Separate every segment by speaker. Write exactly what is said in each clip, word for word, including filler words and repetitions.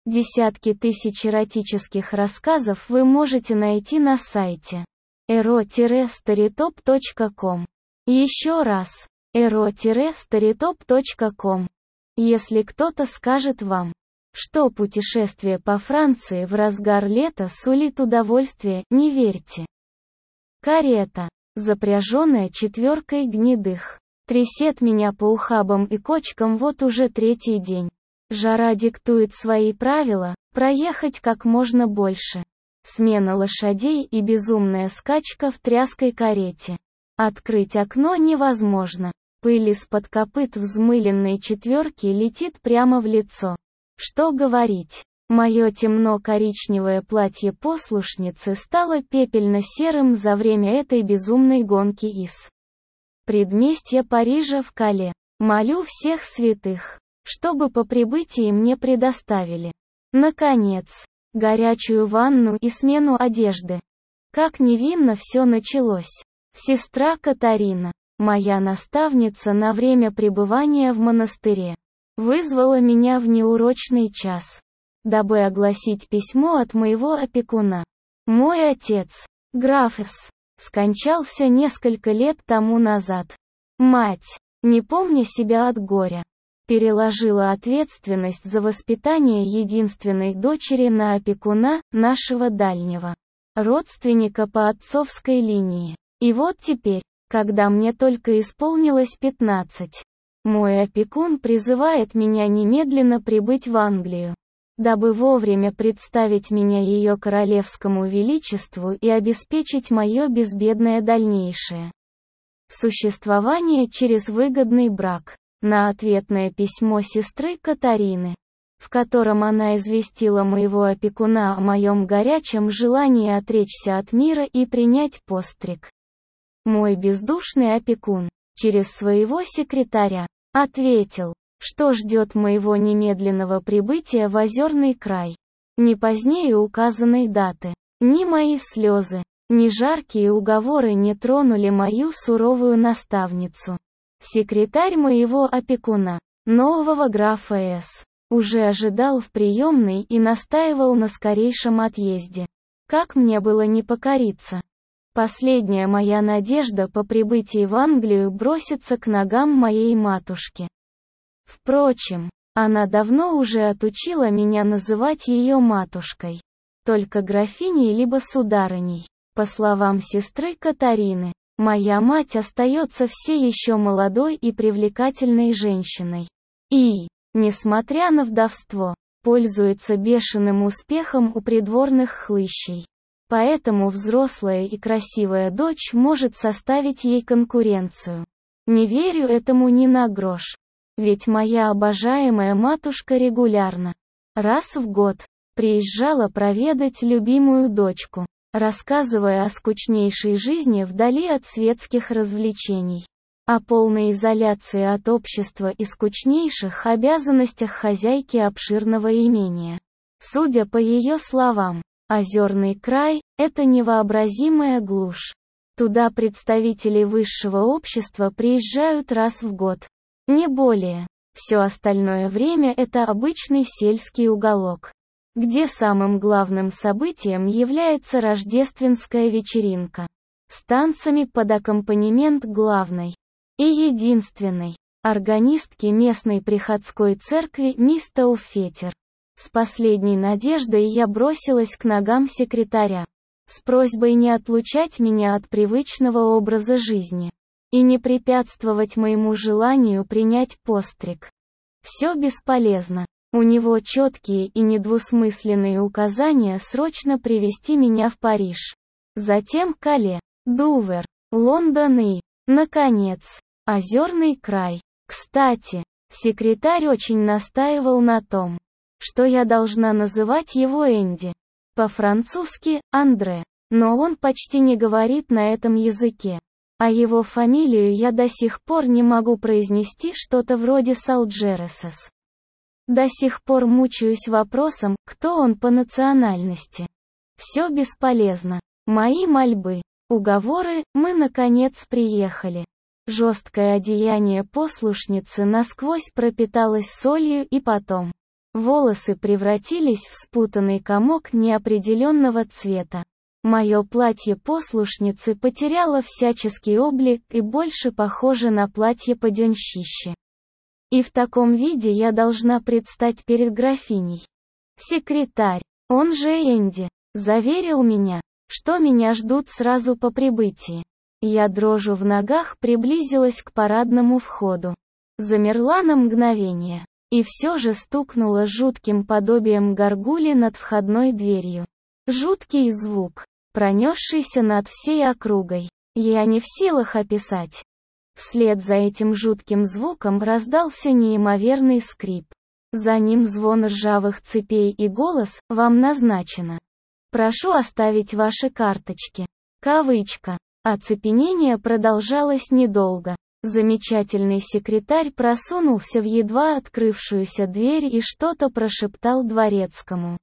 Speaker 1: Десятки тысяч эротических рассказов вы можете найти на сайте эро старитоп точка ком. Еще раз, эро старитоп точка ком. Если кто-то скажет вам, что путешествие по Франции в разгар лета сулит удовольствие, не верьте. Карета, запряженная четверкой гнедых, трясет меня по ухабам и кочкам вот уже третий день. Жара диктует свои правила, проехать как можно больше. Смена лошадей и безумная скачка в тряской карете. Открыть окно невозможно. Пыль из-под копыт взмыленной четверки летит прямо в лицо. Что говорить? Мое темно-коричневое платье послушницы стало пепельно-серым за время этой безумной гонки из предместья Парижа в Кале. Молю всех святых, чтобы по прибытии мне предоставили, наконец, горячую ванну и смену одежды. Как невинно все началось. Сестра Катарина, моя наставница на время пребывания в монастыре, вызвала меня в неурочный час, дабы огласить письмо от моего опекуна. Мой отец, граф С., скончался несколько лет тому назад. Мать, не помня себя от горя, переложила ответственность за воспитание единственной дочери на опекуна, нашего дальнего родственника по отцовской линии. И вот теперь, когда мне только исполнилось пятнадцать, мой опекун призывает меня немедленно прибыть в Англию, дабы вовремя представить меня ее королевскому величеству и обеспечить мое безбедное дальнейшее существование через выгодный брак. На ответное письмо сестры Катарины, в котором она известила моего опекуна о моем горячем желании отречься от мира и принять постриг, мой бездушный опекун, через своего секретаря, ответил, что ждет моего немедленного прибытия в Озерный край. Не позднее указанной даты. Ни мои слезы, ни жаркие уговоры не тронули мою суровую наставницу. Секретарь моего опекуна, нового графа С., уже ожидал в приемной и настаивал на скорейшем отъезде. Как мне было не покориться? Последняя моя надежда по прибытии в Англию бросится к ногам моей матушки. Впрочем, она давно уже отучила меня называть ее матушкой, только графиней либо сударыней. По словам сестры Катарины, моя мать остается все еще молодой и привлекательной женщиной. И, несмотря на вдовство, пользуется бешеным успехом у придворных хлыщей. Поэтому взрослая и красивая дочь может составить ей конкуренцию. Не верю этому ни на грош. Ведь моя обожаемая матушка регулярно, раз в год, приезжала проведать любимую дочку, рассказывая о скучнейшей жизни вдали от светских развлечений, о полной изоляции от общества и скучнейших обязанностях хозяйки обширного имения. Судя по ее словам, Озерный край – это невообразимая глушь. Туда представители высшего общества приезжают раз в год. Не более. Все остальное время это обычный сельский уголок, где самым главным событием является рождественская вечеринка, с танцами под аккомпанемент главной и единственной органистки местной приходской церкви мисс Тауфетер. С последней надеждой я бросилась к ногам секретаря, с просьбой не отлучать меня от привычного образа жизни и не препятствовать моему желанию принять постриг. Все бесполезно. У него четкие и недвусмысленные указания срочно привезти меня в Париж. Затем Кале, Дувр, Лондон и, наконец, Озерный край. Кстати, секретарь очень настаивал на том, что я должна называть его Энди. По-французски – Андре. Но он почти не говорит на этом языке. А его фамилию я до сих пор не могу произнести, что-то вроде Салджересес. До сих пор мучаюсь вопросом, кто он по национальности. Все бесполезно. Мои мольбы, уговоры, мы наконец приехали. Жесткое одеяние послушницы насквозь пропиталось солью и потом Волосы превратились в спутанный комок неопределенного цвета. Мое платье послушницы потеряло всяческий облик и больше похоже на платье паденщищи. И в таком виде я должна предстать перед графиней. Секретарь, он же Энди, заверил меня, что меня ждут сразу по прибытии. Я дрожу в ногах приблизилась к парадному входу. Замерла на мгновение. И все же стукнула жутким подобием горгули над входной дверью. Жуткий звук, пронесшийся над всей округой. Я не в силах описать. Вслед за этим жутким звуком раздался неимоверный скрип. За ним звон ржавых цепей и голос: «Вам назначено. Прошу оставить ваши карточки». Кавычка. Оцепенение продолжалось недолго. Замечательный секретарь просунулся в едва открывшуюся дверь и что-то прошептал дворецкому.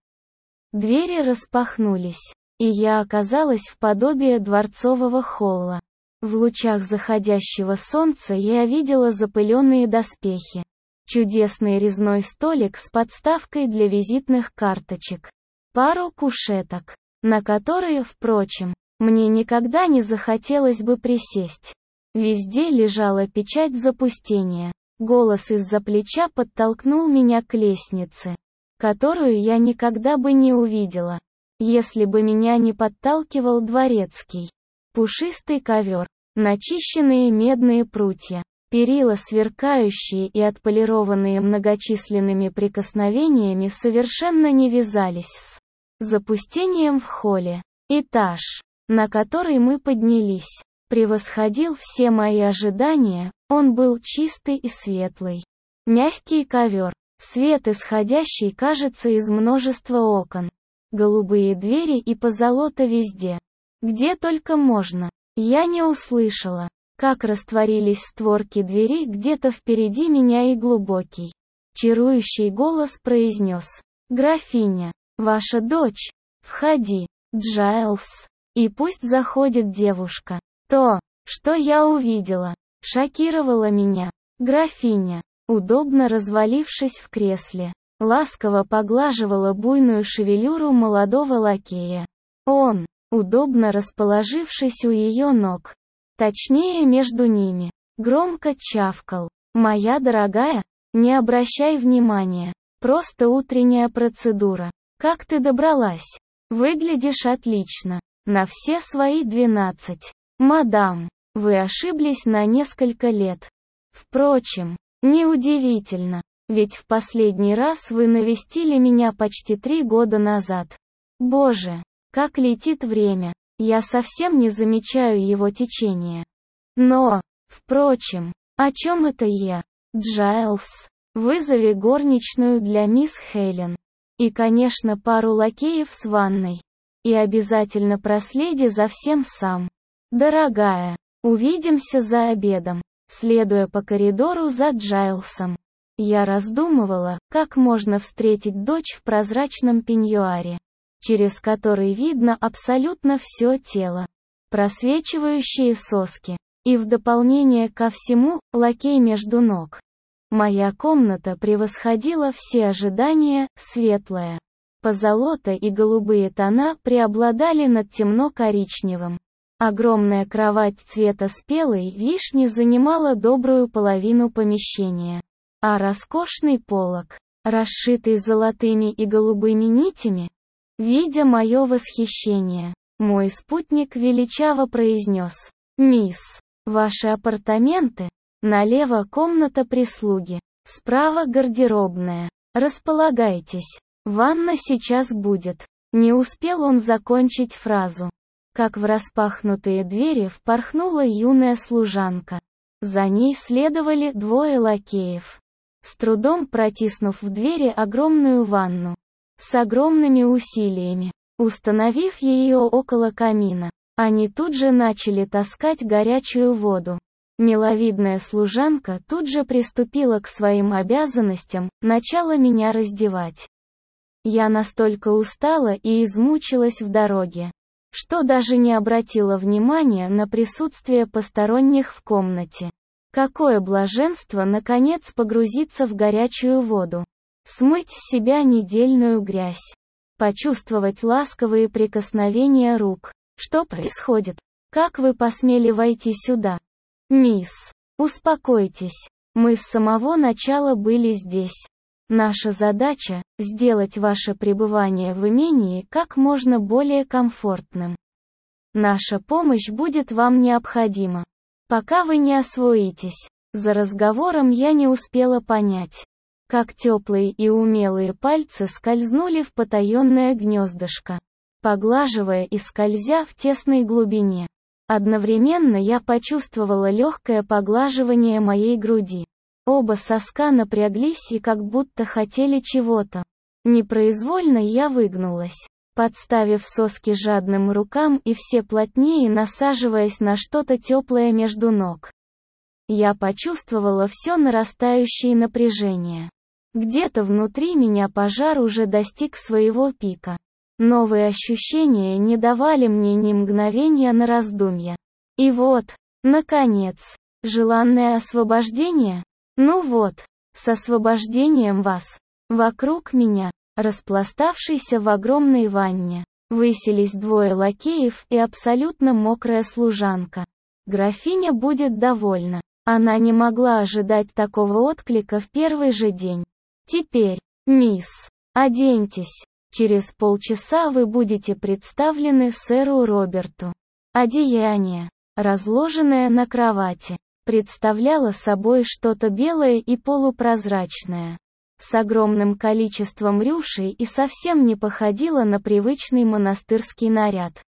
Speaker 1: Двери распахнулись, и я оказалась в подобии дворцового холла. В лучах заходящего солнца я видела запыленные доспехи, чудесный резной столик с подставкой для визитных карточек, пару кушеток, на которые, впрочем, мне никогда не захотелось бы присесть. Везде лежала печать запустения. Голос из-за плеча подтолкнул меня к лестнице, которую я никогда бы не увидела, если бы меня не подталкивал дворецкий. Пушистый ковер, начищенные медные прутья, перила сверкающие и отполированные многочисленными прикосновениями совершенно не вязались с запустением в холле. Этаж, на который мы поднялись, превосходил все мои ожидания. Он был чистый и светлый. Мягкий ковер, свет исходящий, кажется, из множества окон. Голубые двери и позолота везде, где только можно. Я не услышала, как растворились створки двери где-то впереди меня, и глубокий, чарующий голос произнес: «Графиня, ваша дочь, входи, Джайлс». И пусть заходит девушка. То, что я увидела, шокировало меня. Графиня, удобно развалившись в кресле, ласково поглаживала буйную шевелюру молодого лакея. Он, удобно расположившись у ее ног, точнее между ними, громко чавкал: «Моя дорогая, не обращай внимания, просто утренняя процедура. Как ты добралась? Выглядишь отлично, на все свои двенадцать. Мадам, вы ошиблись на несколько лет. Впрочем, неудивительно, ведь в последний раз вы навестили меня почти три года назад. Боже, как летит время, я совсем не замечаю его течения. Но, впрочем, о чем это я? Джайлс, вызови горничную для мисс Хелен. И, конечно, пару лакеев с ванной. И обязательно проследи за всем сам. Дорогая, увидимся за обедом». Следуя по коридору за Джайлсом, я раздумывала, как можно встретить дочь в прозрачном пеньюаре, через который видно абсолютно все тело, просвечивающие соски, и в дополнение ко всему, лакей между ног. Моя комната превосходила все ожидания, светлая. Позолота и голубые тона преобладали над темно-коричневым. Огромная кровать цвета спелой вишни занимала добрую половину помещения. А роскошный полог, расшитый золотыми и голубыми нитями, видя мое восхищение, мой спутник величаво произнес: «Мисс, ваши апартаменты, налево комната прислуги, справа гардеробная, располагайтесь, ванна сейчас будет». Не успел он закончить фразу, как в распахнутые двери впорхнула юная служанка. За ней следовали двое лакеев, с трудом протиснув в двери огромную ванну. С огромными усилиями, установив ее около камина, они тут же начали таскать горячую воду. Миловидная служанка тут же приступила к своим обязанностям, начала меня раздевать. Я настолько устала и измучилась в дороге, что даже не обратила внимания на присутствие посторонних в комнате. Какое блаженство наконец погрузиться в горячую воду. Смыть с себя недельную грязь. Почувствовать ласковые прикосновения рук. Что происходит? Как вы посмели войти сюда? Мисс, успокойтесь. Мы с самого начала были здесь. Наша задача – сделать ваше пребывание в имении как можно более комфортным. Наша помощь будет вам необходима, пока вы не освоитесь. За разговором я не успела понять, как теплые и умелые пальцы скользнули в потаенное гнездышко, поглаживая и скользя в тесной глубине. Одновременно я почувствовала легкое поглаживание моей груди. Оба соска напряглись и как будто хотели чего-то. Непроизвольно я выгнулась, подставив соски жадным рукам и все плотнее насаживаясь на что-то теплое между ног. Я почувствовала все нарастающее напряжение. Где-то внутри меня пожар уже достиг своего пика. Новые ощущения не давали мне ни мгновения на раздумья. И вот, наконец, желанное освобождение? Ну вот, с освобождением вас. Вокруг меня, распластавшейся в огромной ванне, высились двое лакеев и абсолютно мокрая служанка. Графиня будет довольна. Она не могла ожидать такого отклика в первый же день. Теперь, мисс, оденьтесь. Через полчаса вы будете представлены сэру Роберту. Одеяние, разложенное на кровати, представляло собой что-то белое и полупрозрачное, с огромным количеством рюшей и совсем не походило на привычный монастырский наряд.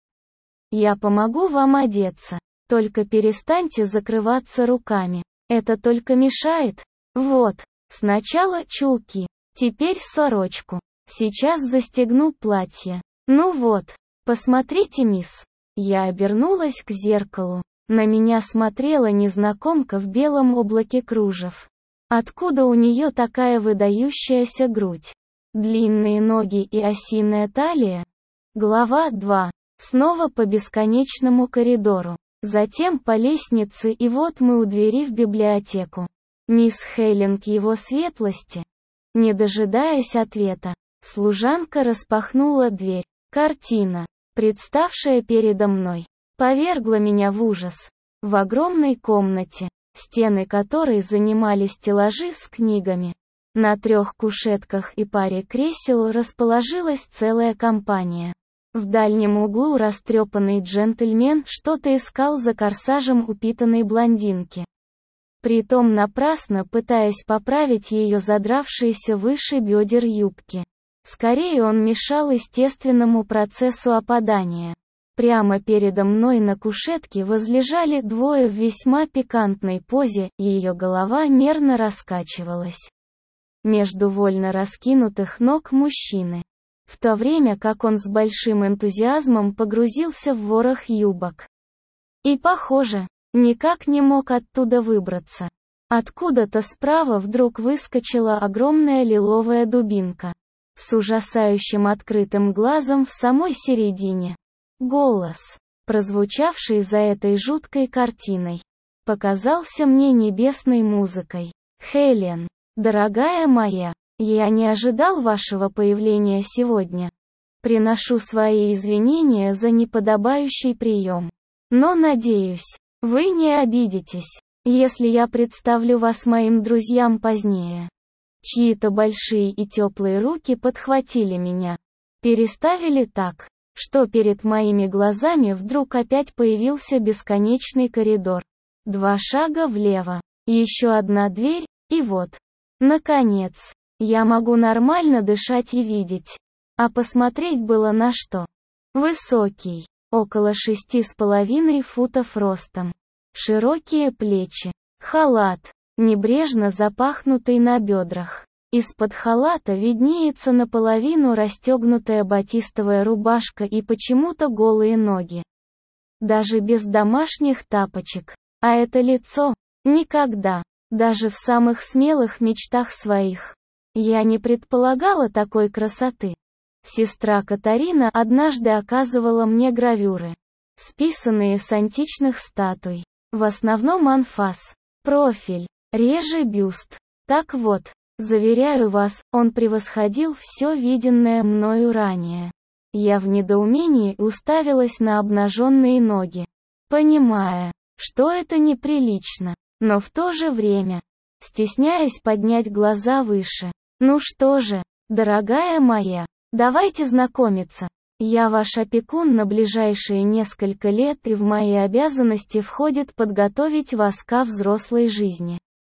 Speaker 1: Я помогу вам одеться, только перестаньте закрываться руками, это только мешает. Вот, сначала чулки, теперь сорочку. Сейчас застегну платье. Ну вот, посмотрите, мисс. Я обернулась к зеркалу. На меня смотрела незнакомка в белом облаке кружев. Откуда у нее такая выдающаяся грудь? Длинные ноги и осиная талия? Глава два. Снова по бесконечному коридору. Затем по лестнице, и вот мы у двери в библиотеку. Мисс Хейлинг его светлости. Не дожидаясь ответа, служанка распахнула дверь. Картина, представшая передо мной, повергла меня в ужас. В огромной комнате, стены которой занимали стеллажи с книгами, на трех кушетках и паре кресел расположилась целая компания. В дальнем углу растрепанный джентльмен что-то искал за корсажем упитанной блондинки. Притом напрасно пытаясь поправить ее задравшиеся выше бедер юбки. Скорее он мешал естественному процессу опадания. Прямо передо мной на кушетке возлежали двое в весьма пикантной позе, и ее голова мерно раскачивалась между вольно раскинутых ног мужчины, в то время как он с большим энтузиазмом погрузился в ворох юбок. И, похоже, никак не мог оттуда выбраться. Откуда-то справа вдруг выскочила огромная лиловая дубинка, с ужасающим открытым глазом в самой середине. Голос, прозвучавший за этой жуткой картиной, показался мне небесной музыкой. «Хелен, дорогая моя, я не ожидал вашего появления сегодня. Приношу свои извинения за неподобающий прием. Но надеюсь, вы не обидитесь, если я представлю вас моим друзьям позднее». Чьи-то большие и теплые руки подхватили меня, переставили так, что перед моими глазами вдруг опять появился бесконечный коридор. Два шага влево, еще одна дверь, и вот, наконец, я могу нормально дышать и видеть. А посмотреть было на что. Высокий, около шести с половиной футов ростом, широкие плечи, халат, небрежно запахнутый на бедрах. Из-под халата виднеется наполовину расстегнутая батистовая рубашка и почему-то голые ноги. Даже без домашних тапочек. А это лицо? Никогда. Даже в самых смелых мечтах своих. Я не предполагала такой красоты. Сестра Катарина однажды оказывала мне гравюры, списанные с античных статуй. В основном анфас, профиль, реже бюст. Так вот, Заверяю вас, он превосходил все виденное мною ранее. Я в недоумении уставилась на обнаженные ноги, понимая, что это неприлично, но в то же время, стесняясь поднять глаза выше. Ну что же, дорогая моя, давайте знакомиться. Я ваш опекун на ближайшие несколько лет, и в мои обязанности входит подготовить вас ко взрослой жизни.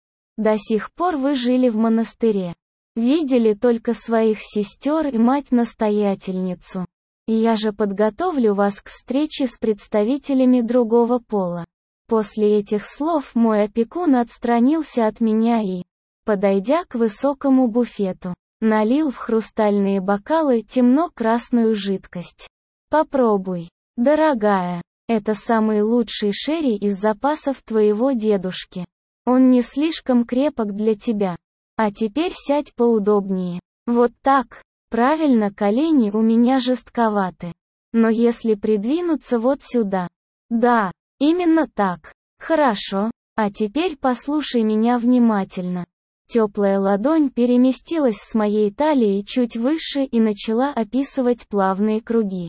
Speaker 1: До сих пор вы жили в монастыре. Видели только своих сестер и мать-настоятельницу. Я же подготовлю вас к встрече с представителями другого пола. После этих слов мой опекун отстранился от меня и, подойдя к высокому буфету, налил в хрустальные бокалы темно-красную жидкость. Попробуй, дорогая, это самый лучший шерри из запасов твоего дедушки. Он не слишком крепок для тебя. А теперь сядь поудобнее. Вот так. Правильно, колени у меня жестковаты. Но если придвинуться вот сюда. Да, именно так. Хорошо. А теперь послушай меня внимательно. Теплая ладонь переместилась с моей талии чуть выше и начала описывать плавные круги.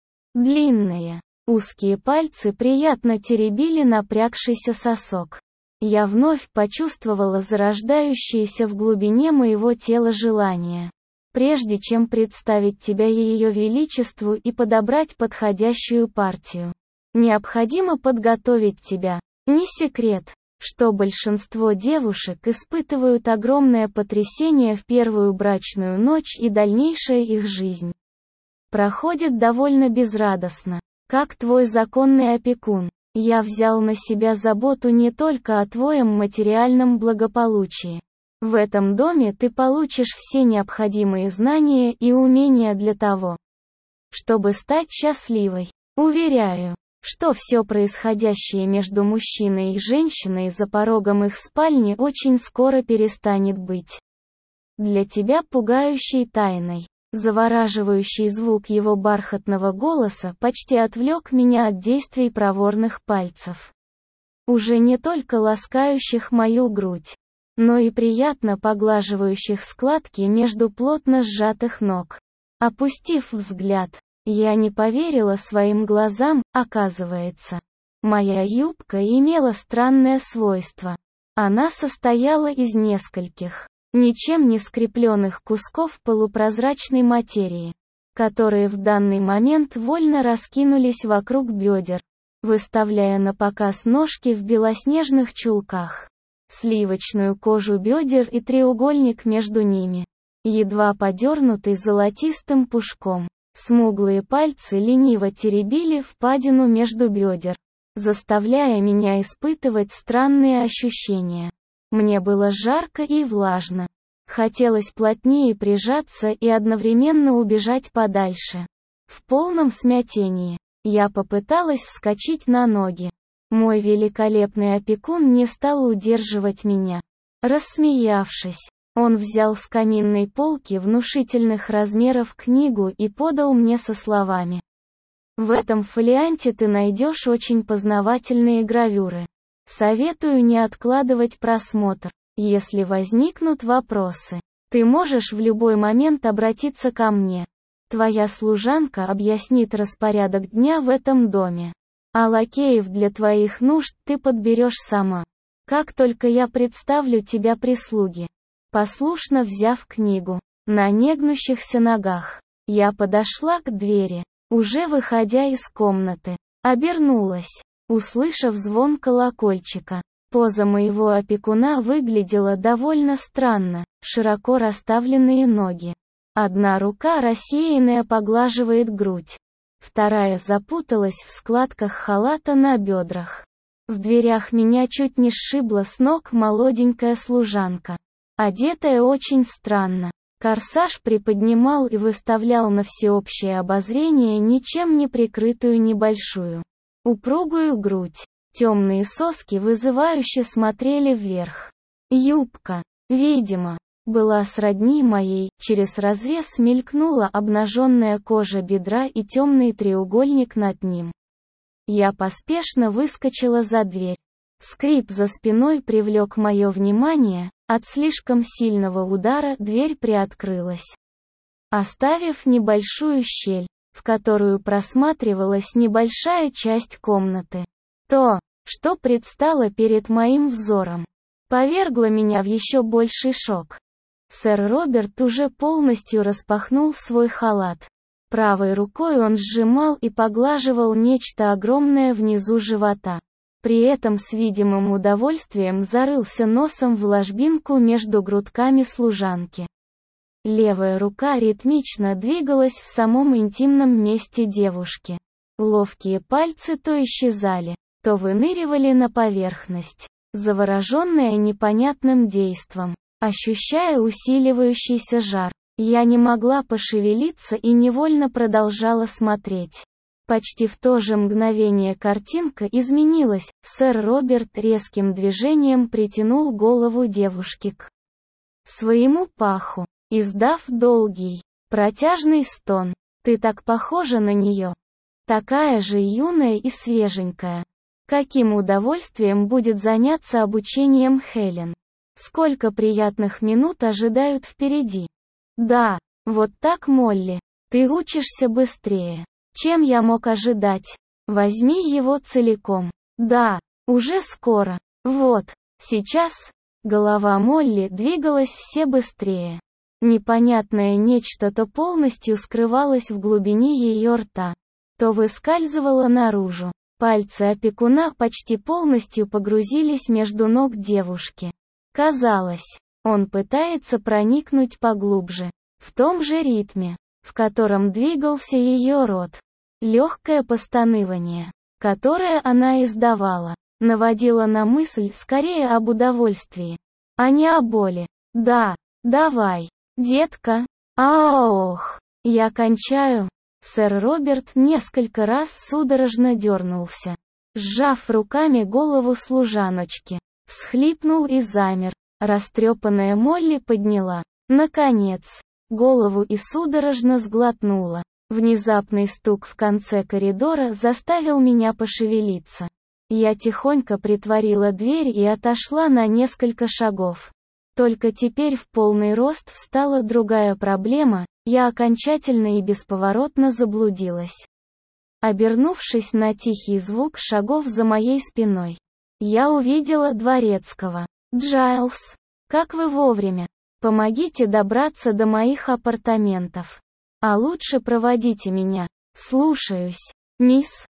Speaker 1: Длинные, узкие пальцы приятно теребили напрягшийся сосок. Я вновь почувствовала зарождающееся в глубине моего тела желание. Прежде чем представить тебя Ее Величеству и подобрать подходящую партию, необходимо подготовить тебя. Не секрет, что большинство девушек испытывают огромное потрясение в первую брачную ночь, и дальнейшая их жизнь проходит довольно безрадостно. Как твой законный опекун, я взял на себя заботу не только о твоем материальном благополучии. В этом доме ты получишь все необходимые знания и умения для того, чтобы стать счастливой. Уверяю, что все происходящее между мужчиной и женщиной за порогом их спальни очень скоро перестанет быть для тебя пугающей тайной. Завораживающий звук его бархатного голоса почти отвлек меня от действий проворных пальцев, уже не только ласкающих мою грудь, но и приятно поглаживающих складки между плотно сжатых ног. Опустив взгляд, я не поверила своим глазам. Оказывается, моя юбка имела странное свойство. Она состояла из нескольких, ничем не скрепленных кусков полупрозрачной материи, которые в данный момент вольно раскинулись вокруг бедер, выставляя на показ ножки в белоснежных чулках, сливочную кожу бедер и треугольник между ними, едва подернутый золотистым пушком. Смуглые пальцы лениво теребили впадину между бедер, заставляя меня испытывать странные ощущения. Мне было жарко и влажно. Хотелось плотнее прижаться и одновременно убежать подальше. В полном смятении, я попыталась вскочить на ноги. Мой великолепный опекун не стал удерживать меня. Рассмеявшись, он взял с каминной полки внушительных размеров книгу и подал мне со словами: «В этом фолианте ты найдешь очень познавательные гравюры. Советую не откладывать просмотр. Если возникнут вопросы, ты можешь в любой момент обратиться ко мне. Твоя служанка объяснит распорядок дня в этом доме. А лакеев для твоих нужд ты подберешь сама. Как только я представлю тебя прислуге». Послушно взяв книгу, на негнущихся ногах, я подошла к двери, уже выходя из комнаты, обернулась, услышав звон колокольчика. Поза моего опекуна выглядела довольно странно, широко расставленные ноги. Одна рука рассеянная поглаживает грудь, вторая запуталась в складках халата на бедрах. В дверях меня чуть не сшибла с ног молоденькая служанка, одетая очень странно. Корсаж приподнимал и выставлял на всеобщее обозрение ничем не прикрытую небольшую, упругую грудь. Темные соски вызывающе смотрели вверх. Юбка, видимо, была сродни моей. Через разрез мелькнула обнаженная кожа бедра и темный треугольник над ним. Я поспешно выскочила за дверь. Скрип за спиной привлек мое внимание, От слишком сильного удара дверь приоткрылась, оставив небольшую щель, в которую просматривалась небольшая часть комнаты. То, что предстало перед моим взором, повергло меня в еще больший шок. Сэр Роберт уже полностью распахнул свой халат. Правой рукой он сжимал и поглаживал нечто огромное внизу живота. При этом с видимым удовольствием зарылся носом в ложбинку между грудками служанки. Левая рука ритмично двигалась в самом интимном месте девушки. Ловкие пальцы то исчезали, то выныривали на поверхность, завороженная непонятным действом, ощущая усиливающийся жар. Я не могла пошевелиться и невольно продолжала смотреть. Почти в то же мгновение картинка изменилась. Сэр Роберт резким движением притянул голову девушки к своему паху, издав долгий, протяжный стон. «Ты так похожа на нее. Такая же юная и свеженькая. Каким удовольствием будет заняться обучением Хелен. Сколько приятных минут ожидают впереди. Да, вот так, Молли. Ты учишься быстрее, чем я мог ожидать. Возьми его целиком. Да, уже скоро. Вот, сейчас». Голова Молли двигалась все быстрее. Непонятное нечто то полностью скрывалось в глубине ее рта, то выскальзывало наружу. Пальцы опекуна почти полностью погрузились между ног девушки. Казалось, он пытается проникнуть поглубже, в том же ритме, в котором двигался ее рот. Легкое постанывание, которое она издавала, наводило на мысль скорее об удовольствии, а не о боли. «Да, давай, детка. Ах, я кончаю». Сэр Роберт несколько раз судорожно дернулся, сжав руками голову служаночки, всхлипнул и замер. Растрепанная Молли подняла, наконец, голову и судорожно сглотнула. Внезапный стук в конце коридора заставил меня пошевелиться. Я тихонько притворила дверь и отошла на несколько шагов. Только теперь в полный рост встала другая проблема. Я окончательно и бесповоротно заблудилась. Обернувшись на тихий звук шагов за моей спиной, я увидела дворецкого. «Джайлс, как вы вовремя! Помогите добраться до моих апартаментов. А лучше проводите меня». «Слушаюсь, мисс».